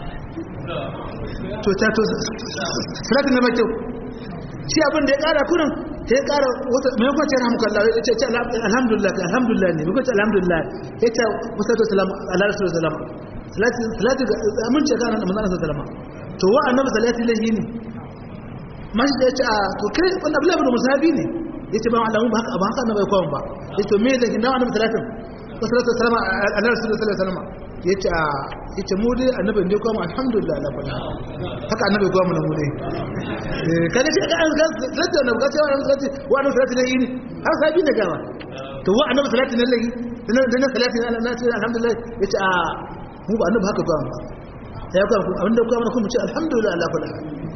to ta to salati ne ba kyau shi abin da ya kara kurin sai ya kara wata mai kwace rahmukallah ya ce alhamdulillah alhamdulillah ne mai alhamdulillah ya ce wasallatu salamu ala rasulullah sallallahu alaihi wasallam salati amince kana da manzon sallallahu alaihi wasallam to wa annabi salati lahi ne mashi da ya ce a to kai wannan abdullahi ibn musahabi ne yace ba Allah ba haka ba haka annabi ko ba yace me da kin da annabi salatin wasallatu salamu ala rasulullah sallallahu alaihi wasallam yace a yace mu dai annabi ne kuma alhamdulillah la kullu haka annabi ko mu mu dai eh kaga shi an ga zata annabi ga cewa annabi salati wa annabi salati ne ne har sabi ne gawa to wa annabi salati ne lagi dan salati ne alhamdulillah yace a mu ba annabi haka ko mu sai ko abinda ko mu ce alhamdulillah la kullu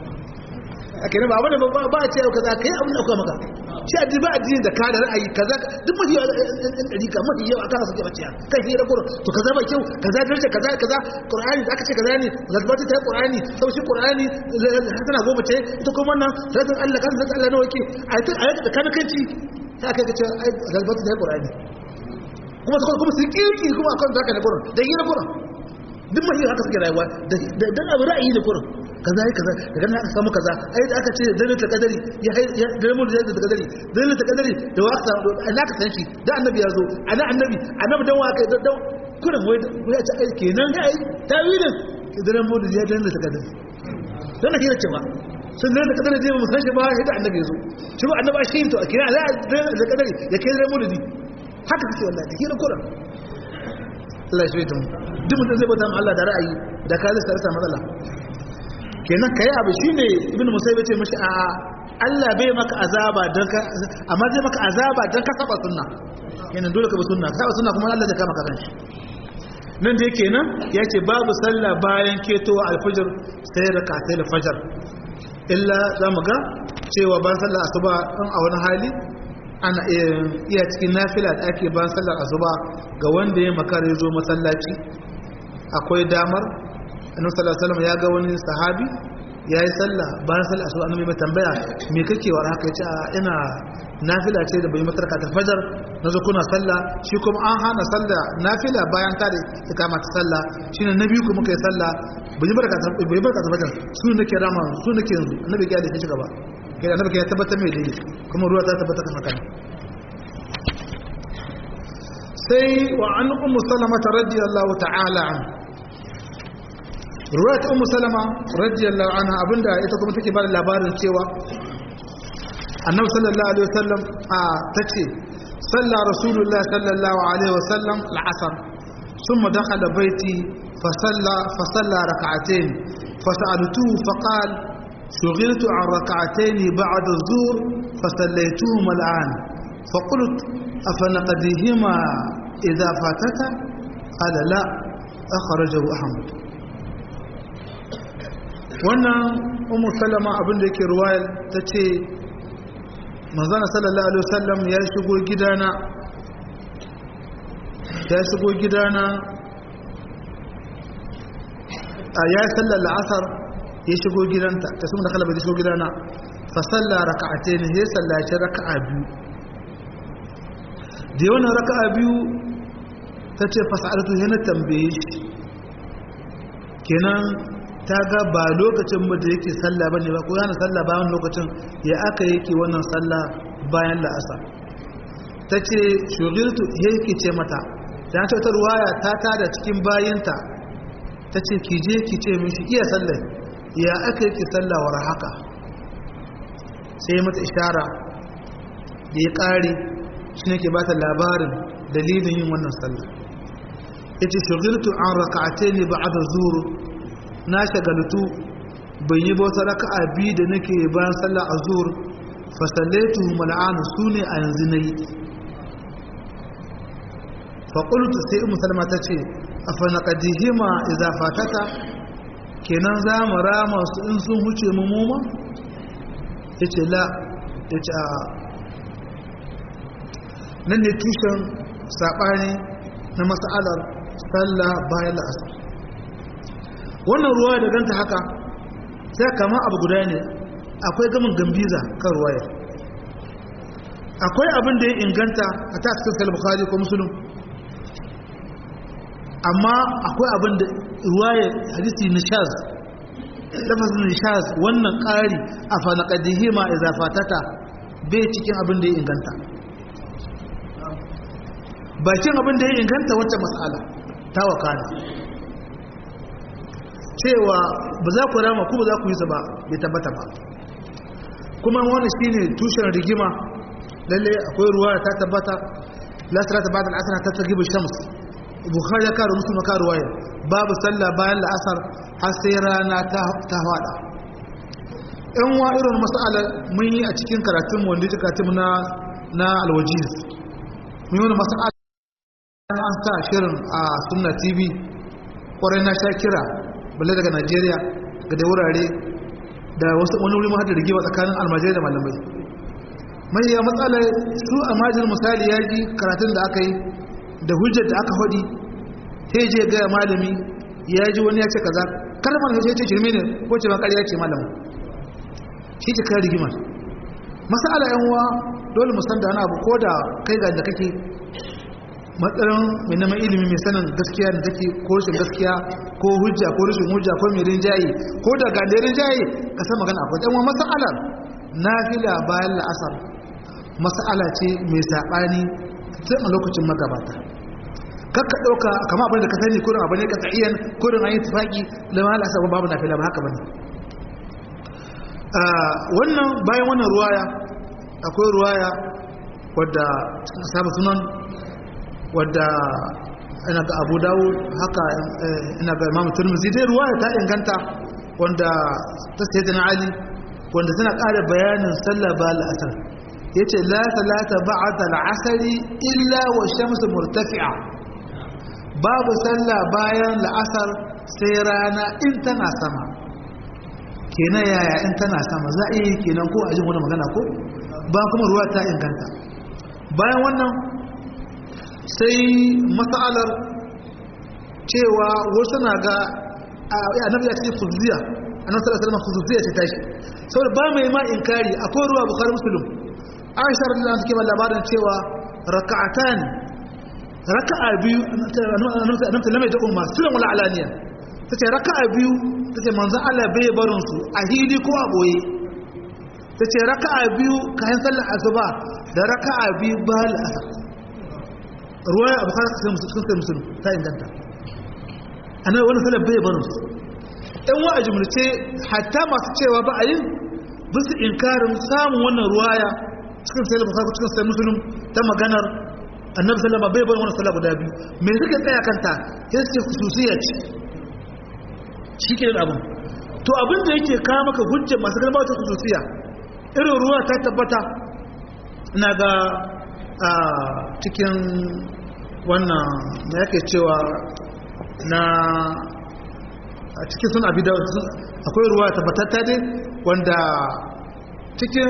ake ne ba abin da ba a ce kaza kai abin da kuma maka shi addini ba addini da ka da ra'ayi kaza duk mafi yawa ɗan ɗarika mafi yawa akan suke baciya kai shi da Qur'ani to kaza ba kyau kaza daraja kaza kaza Qur'ani da aka ce kaza ne zalbati ta Qur'ani sau shi Qur'ani tana goma ce ita kuma wannan sanin Allah kan sanin Allah nawa yake a ta kana kanci ta kai kace zalbati ta Qur'ani kuma su kuma su kirki kuma akan zaka da Qur'ani da yi da Qur'ani duk mafi haka suke rayuwa da dan abu ra'ayi da Qur'ani kaza yi kaza daga nan aka samu kaza ai da aka ce dalilin kadari ya ya dalilin da kadari dalilin da kadari da waka Allah ka san shi da annabi ya zo ana annabi annabi dan waka da kurin wai ya ce ai kenan ga ai tawilin dalilin mu da ya dalilin da kadari dan nake da cewa sun dalilin da kadari da mu san shi ba da annabi ya zo shi ba annabi shi to kira Allah da kadari ya kai dalilin mu da haka kace wallahi da kira kurin Allah shi to duk mutum zai bauta Allah da ra'ayi da ka zai sarsa matsala kenan kai abu shine ibnu musayyib ce mishi a Allah bai maka azaba dan ka amma zai maka azaba dan ka saba sunna kenan dole ka bi sunna saba sunna kuma Allah zai kama ka kanshi nan da yake nan yace babu sallah bayan ketowa alfajr sai rak'atai alfajr illa zamu ga cewa bayan sallar asuba dan a wani hali ana iya cikin nafila da ake bayan sallar asuba ga wanda ya makare zo masallaci akwai damar annabi sallallahu alaihi wasallam ya ga wani sahabi yayi sallah bayan sallah asuba annabi mai tambaya me kake wa haka yace ina nafila ce da bai matarka ta fajar nazo kuna sallah shi kuma an hana sallah nafila bayan ta da ikama ta sallah shine nabi kuma kai sallah bai barka ta bai barka ta fajar su nake rama su nake yanzu annabi ya da shi gaba kai annabi ya tabbata mai dai kuma ruwa ta tabbata kan haka sai wa an ummu salama radiyallahu ta'ala anha ruwayat ummu salama radiyallahu anha abinda ita kuma take bada labarin cewa annabi sallallahu alaihi wasallam a tace salla rasulullah sallallahu alaihi wasallam al-asr thumma dakhala baiti fa salla fa salla rak'atayn fa sa'altuhu fa qala shughiltu an rak'atayn ba'da adh-dhuhr fa sallaytuhuma al-an fa qult afanaqdihima idha fatata qala la akhrajahu ahmad. wannan ummu salama abinda yake ruwaya tace manzon sallallahu alaihi wasallam ya shigo gidana ya shigo gidana a ya sallar al'asr ya shigo gidanta ta sun da kala bai shigo gidana fa salla rak'atayn ya sallaci rak'a biyu da wannan rak'a biyu tace fa sa'altu yana tambaye shi kenan ta ga ba lokacin mu da yake sallah bane ba ko yana sallah bayan lokacin ya aka yake wannan sallah bayan la'asar tace shugiltu yake ce mata dan ta ruwaya ta tada cikin bayinta tace ki je ki ce mishi iya sallah ya aka yake sallah war haka sai mata ishara da ya kare shine ke bata labarin dalilin yin wannan sallah yace shugiltu an rak'atayn ba'da zuhr na shagaltu ban yi bauta raka'a biyu da nake bayan sallar azhur fa sallaitu mal'an sune a yanzu nayi fa qultu sai ummu salma tace afa naqdihima idza fatata kenan za mu rama su in sun huce mu muma yace la yace a nan ne tushen sabani na mas'alar sallah bayan la'asar. Wannan ruwa da ganta haka sai kama abu guda ne, akwai gamin gambiza kan ruwaya. Akwai abin da ya inganta a ta cikin sahih Bukhari ko Muslim, amma akwai abin da ruwaya hadisi nishaz, lafazin nishaz wannan ƙari a fanaqadihi ma idza fatata bai cikin abin da ya inganta. Bakin abin da ya inganta wacce mas'ala ta wakana cewa ba za ku rama ku ba za ku yi su ba, bai tabbata ba. Kuma wani shine tushen rigima. Lalle akwai ruwa ta tabbata la salata ba'da al-asr ta tagib shams. Bukhari ya karo Muslim ka ruwaya babu sallah bayan la'asar har sai rana ta ta hada. Ɗan wa irin mas'ala mun yi a cikin karatun mu wanda karatun na na al-wajiz. Mun yi wannan mas'ala an sa shirin a Sunna T V, kwarai na sha kira balle daga Najeriya ga da wurare da wasu wani wuri ma da rigima tsakanin almajirai da malamai. Mai ya matsala su a majin misali ya ji karatun da aka yi da hujjar da aka hudi sai je ga malami ya ji wani ya ce kaza kalmar ya ce shirme ne ko ce ba ƙarya ce malamin shi ce kai rigima. Masala yan uwa dole mu san da ana abu ko da kai ga da kake matsayin mai neman ilimi mai sanin gaskiya da take ko rashin gaskiya ko hujja ko rashin hujja ko mai rinjaye ko da ga da rinjaye ka san magana akwai dan wani mas'ala nafila bayan la'asar mas'ala ce mai sabani tun a lokacin magabata. Kakka dauka kamar abin da ka sani kurin abin ne ka tsayiyan kurin ayi tafaki lama la'asar babu nafila ba haka bane. Wannan bayan wannan ruwaya akwai ruwaya wadda sabu sunan wadda ina ga Abu Dawud haka ina ga Imam Tirmidhi dai ruwaya ta inganta wanda ta sayyidina Ali wanda tana ƙara bayanin sallah ba al-asr. Yace la salata ba'da al-asr illa wa shamsu murtafi'a, babu sallah bayan al-asr sai rana in tana sama. Kenan yaya in tana sama za a yi kenan ko a jin wani magana ko ba, kuma ruwa ta inganta. Bayan wannan sai matsalar cewa wasu na ga annabi ya ce khuzziya, annabi sallallahu alaihi wasallam khuzziya ce tashi saboda ba mai ma inkari. Akwai ruwa Bukhari Muslim, Aisha radhiyallahu anha take ba labarin cewa raka'atan raka'a biyu annabi lamai da umma sunan wala alaniya tace raka'a biyu tace manzo Allah bai barin su a hili ko a boye. Tace raka'a biyu kayan sallar asuba da raka'a biyu bal asar. Ruwaya Abu Bakar sai musulun sai musulun ta inganta. Annabi wannan sallar bai barin su. Ɗan wa a jumlace hatta masu cewa ba a yin bisu inkarin samun wannan ruwaya cikin sai Bukhari cikin sai musulun ta maganar Annabi sallallahu alaihi wasallam bai barin wannan sallar guda biyu. Me suka tsaya kanta? Sai suke khususiyya ce. Shikenan abun. To abin da yake kawo maka hujjar masu garba ta khususiyya irin ruwa ta tabbata ina ga a cikin wannan da yake cewa na a cikin sun abi da akwai ruwa tabbatatta dai wanda cikin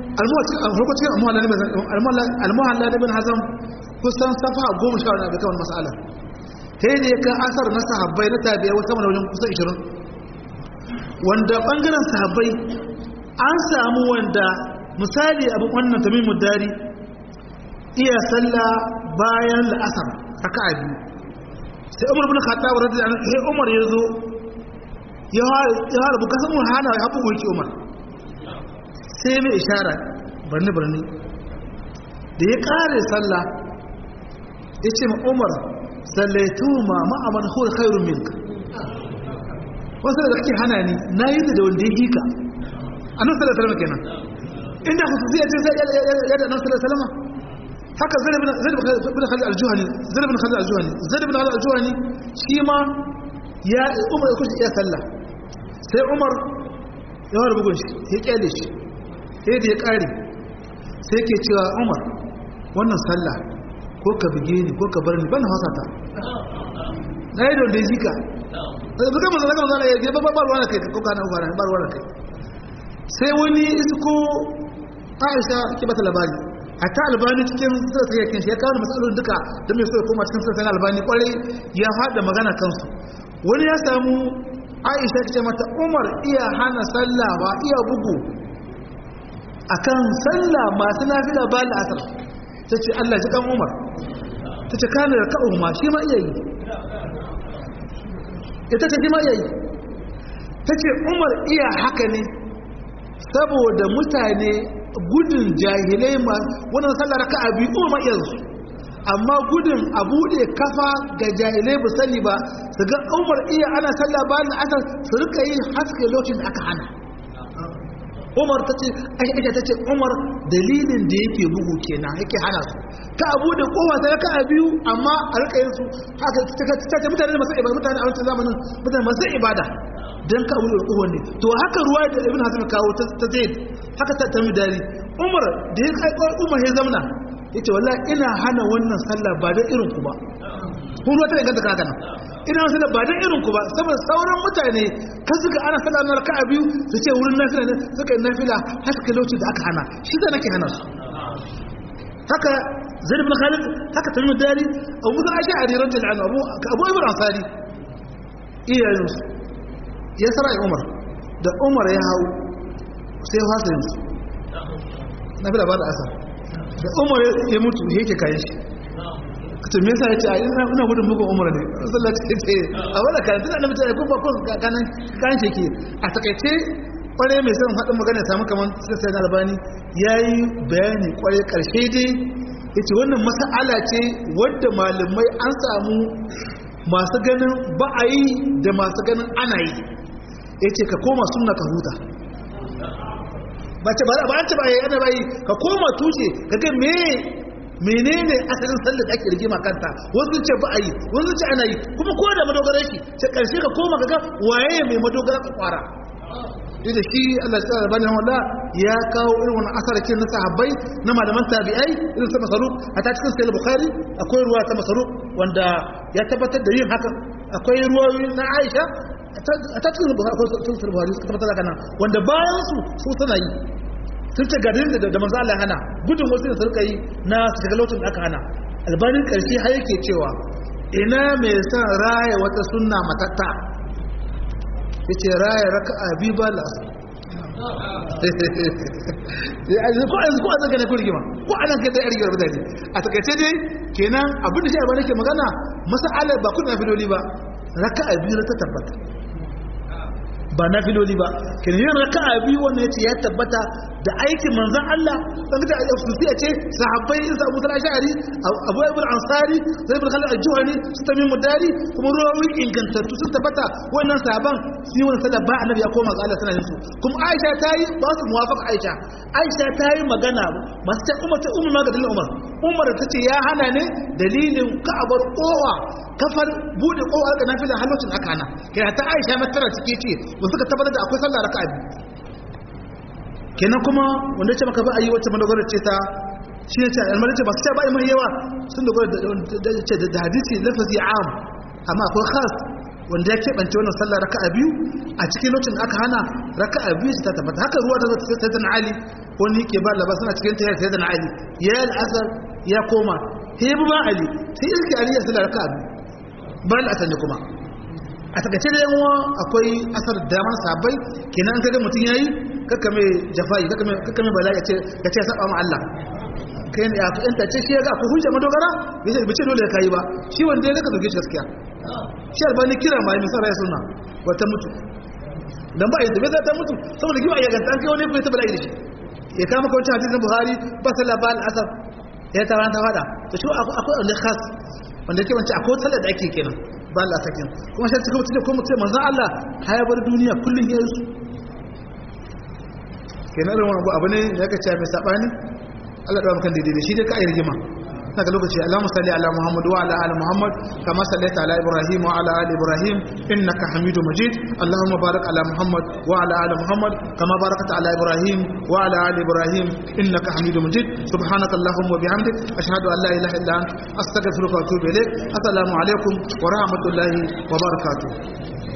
almuhalla da bin hazam kusan safa goma sha wani abikan mas'ala ta yi ne kan asar na sahabbai na tabiya wata mana wajen kusan ishirin wanda bangaren sahabbai an samu wanda misali abin wannan tamimu dari iya sallah bayan la'asar raka'a biyu sai Umar bin Khattab radiyallahu anhu sai Umar yazo ya ya harbu kasan mun hana ya bugu ki Umar sai mai ishara barni barni da ya kare sallah yace ma Umar sallaitu ma ma'a man huwa khairun minka wasu da kake hana ni nayi da wanda ya hika annabi sallallahu alaihi wasallam kenan inda khususiyya ce sai ya da annabi sallallahu alaihi wasallam haka zai bin Khalid al-Juhani zai bin Khalid al-Juhani zai bin Khalid al-Juhani shi ma ya Umar ya kusa iya sallah sai Umar ya fara bugun shi ya kyale shi sai da ya kare sai ke cewa Umar wannan sallah ko ka bige ni ko ka bar ni ban hasata nayi don da zika sai buga mun zaka zaka ya ba ba ruwa kai ko kana ubara ba ruwa kai sai wani isko Aisha ke bata labari a ta albani cikin sirrin yakin shi ya kawo matsalolin duka da mai so ya koma cikin sirrin albani kwarai ya haɗa magana kansu wani ya samu aisha ta ce mata umar iya hana sallah ba iya bugu akan sallah masu nafila ba la'asar ta ce Allah ji kan umar ta ce kanar ka'u ma shi ma iya yi ita ta ji ma iya yi ta ce umar iya haka ne saboda mutane gudun jahilai ma wannan sallar raka'a biyu umar ma iya su amma gudun a buɗe kafa ga jahilai ba sani ba su ga umar iya ana sallah ba la'asar su rika yin haske lokacin da aka hana umar ta ce aisha ta ce umar dalilin da yake bugu kenan yake hana su ka abu da kowa ta raka a biyu amma a rika yin su haka ta ce mutane masu ibada mutane a wancan zamanin mutane masu ibada don ka abu da kowa ne to haka ruwa da ibn hasan kawo ta zaid haka ta tami dari umar da ya kai umar ya zamna yace wallahi ina hana wannan sallah ba da irin ku ba kun ruwa ta inganta haka nan ina sallah ba dan irin ku ba saboda sauran mutane kan suka ana sallah na raka'a biyu su ce wurin nafila ne suka yi nafila har suka lokacin da aka hana shi da nake hana su haka zaid ibn khalid haka tamim dari abu musa ash'ari radiyallahu anhu abu abu ibn ansari iyayen su ya sarai umar da umar ya hawo sai hasan nafila ba da asar da umar ya mutu yake kai shi to me yasa yace ina ina gudun bugun umar ne sallallahu alaihi wasallam a wala kan tana da mutane ko ba ko kanan kan sheke a takaice kware mai son hadin magana samu kaman sai na albani yayi bayani kware karshe dai yace wannan mas'ala ce wadda malamai an samu masu ganin ba a yi da masu ganin ana yi yace ka koma sunna ka huta ba ce ba an ce ba yi ana ba yi ka koma tushe ka ga me menene asalin sallar da ake rigima kanta wasu ce ba a yi wasu ce ana yi kuma ko da madogara shi sai karshe ka koma ga waye mai madogara ka kwara da shi Allah ya tsara bani wala ya kawo irin wannan asarakin na sahabbai na malaman tabi'ai irin sa masaruf a ta cikin sahih bukhari akwai ruwa ta masaruf wanda ya tabbatar da yin haka akwai ruwayoyi na Aisha a ta cikin bukhari suka tabbatar da kana wanda bayan su su suna yi sun ce gadin da da manzo Allah hana gudun wasu da suka yi na shiga lokacin da aka hana albanin karshe har yake cewa ina mai san raya wata sunna matatta yace raya raka'a bi ba la ya azu ko azu ko azu ne kurgima ko anan kai da rigima mutane a takaice dai kenan abin da shi albani ke magana mas'ala ba kun nafiloli ba raka'a biyu ta tabbata ba na filoli ba kenan yin raka'a biyu wannan yace ya tabbata da aikin manzon Allah dan da ya ce sahabbai in Abu Talha Ash'ari Abu Ibn Ansari Zaid ibn Khalid al-Juhani Tamim Mudari kuma ruwayoyi ingantattu sun tabbata wannan sahaban shi wannan sallah ba annabi ya koma ga Allah sanan su kuma Aisha ta yi ba su muwafaqa Aisha Aisha ta yi magana masu ta umma ta umma ga dalilin Umar Umar ta ce ya hana ne dalilin ka'abar kowa kafar bude kowa ga nafila halocin aka hana kai ta Aisha matara take ce ba suka tabbatar da akwai sallah raka'a biyu kenan kuma wanda ce maka ba a yi wacce madogara ce ta shi ne ce almari ce ba su ce ba a yi mai yawa sun dogara da hadisi lafazi am amma akwai khas wanda ya keɓance wannan sallah raka'a biyu a cikin lokacin da aka hana raka'a biyu ta tabbata haka ruwa ta zata sai ta Ali wani ke ba labas suna cikin tayar sai da Ali ya yi al'asar ya koma sai ya bi ba Ali sai iske Ali ya sallah raka'a biyu ba al'asar ne kuma a takaice da yanwa akwai asar damar sabai kenan an kaga mutum yayi kakka mai jafai kakka mai bala'i ce ka ce saba ma Allah kai ne ya yanta ce shi ya ga ku hujja madogara bai bace dole ya kai ba shi wanda ya ka doge shi gaskiya shi albani kira mai misara ya sunna wata mutu dan ba yadda bai ta mutu saboda giba ya ganta an kai wani ko ta bala'i da shi ya kama ka wancan hadisin Buhari ba sallah ba al-asr ya taran ta fada to shi akwai wanda khas wanda ke wancan akwai sallah da ake kenan ba Allah sakin kuma sai suka mutu ko mutum manzon Allah haya bar duniya kullun yayin su kenan ran abu ne da ka ce mai sabani Allah da maka daidai shi dai ka ayi rigima saka lokaci Allahumma salli ala Muhammad wa ala ali Muhammad kama sallaita ala Ibrahim wa ala ali Ibrahim innaka Hamidum Majid Allahumma barik ala Muhammad wa ala ali Muhammad kama barakta ala Ibrahim wa ala ali Ibrahim innaka Hamidum Majid subhanaka Allahumma wa bihamdik ashhadu an la ilaha illa anta astaghfiruka wa atubu ilayk assalamu alaikum wa rahmatullahi wa barakatuh